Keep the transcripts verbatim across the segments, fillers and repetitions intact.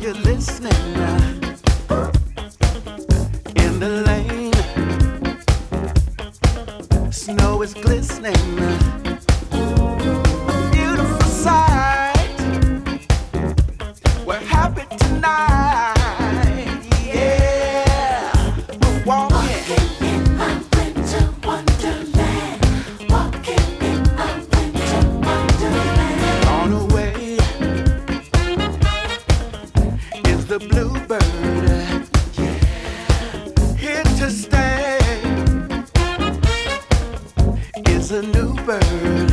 you're listening, in the lane, snow is glistening. Beautiful sight. We're happy tonight. Yeah, we're walking in a winter wonderland. Walking in a winter wonderland. On the way is the bluebird. Yeah, here to stay is a new bird.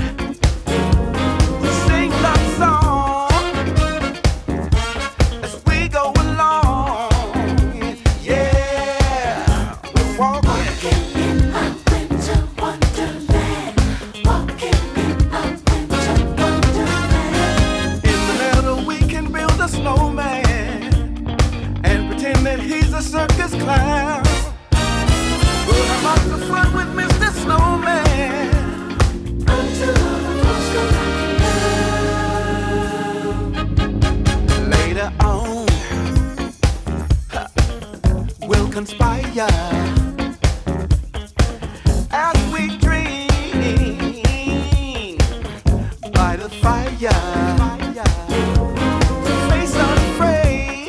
Sing love song as we go along. Yeah, we're walking in a winter wonderland. Walking in a winter wonderland. In the middle we can build a snowman and pretend that he's a circus clown. We'll have lots of fun with Mister Snowman until all the folks go down. Later on, huh, we'll conspire as we dream by the fire. Face unafraid,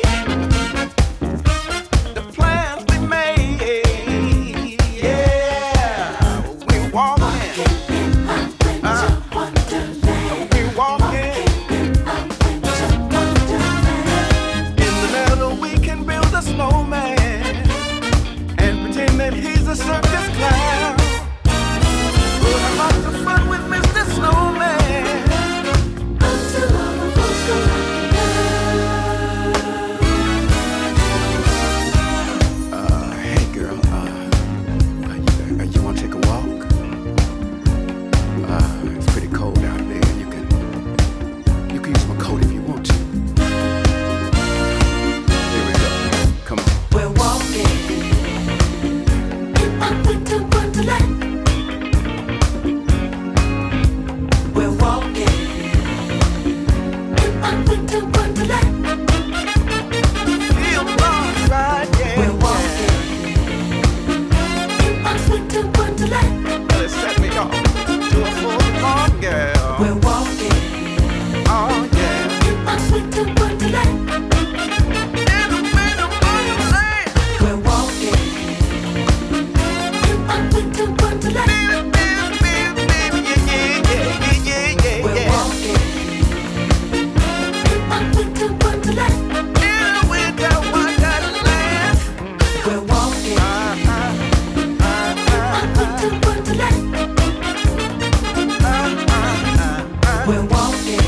the plans we made. Yeah, we walking in a winter wonderland. We walking in a winter wonderland. In the middle we can build a snowman and pretend that he's a circus clown. We'll have lots of fun with Mister Snowman until all the folks go down. Uh, hey girl, uh, uh, you, uh, you wanna take a walk? Uh, it's pretty cold out there. You can, you can use my coat if you want to. Here we go. Come on. We're walking in a winter wonderland. We're walking in a winter wonderland. Feel right, yeah. We're walking in a winter wonderland. Well, it set me off to a full on girl. We're walking, oh yeah, in a winter wonderland. In a winter wonderland. We're walking in a winter wonderland. Baby, baby, baby, yeah, yeah, yeah, yeah, yeah, yeah. We're walking in a winter wonderland. In a winter wonderland. We're walking uh, uh, uh, uh, in a winter wonderland. Uh, uh, uh, uh. We're walking